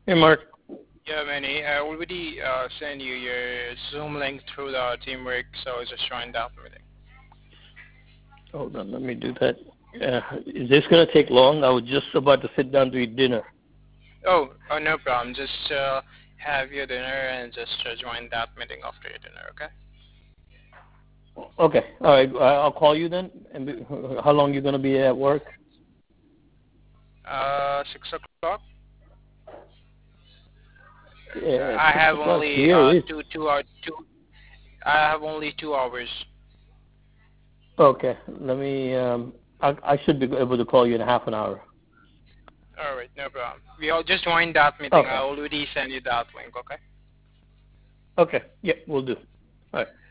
Hey, Mark. Yeah, Manny, I already sent you your Zoom link through the Teamwork, so just join that meeting. Hold on, let me do that. Is this going to take long? I was just about to sit down to eat dinner. Oh, no problem. Just have your dinner and just join that meeting after your dinner, okay? Okay, all right. I'll call you then. And how long you going to be at work? 6 o'clock. Yeah, I six have o'clock only here is. two hours. I have only 2 hours. Okay, let me. I should be able to call you in half an hour. All right, no problem. We all just join that meeting. I Okay. already sent you that link, okay? Okay. Yeah, we'll do. All right.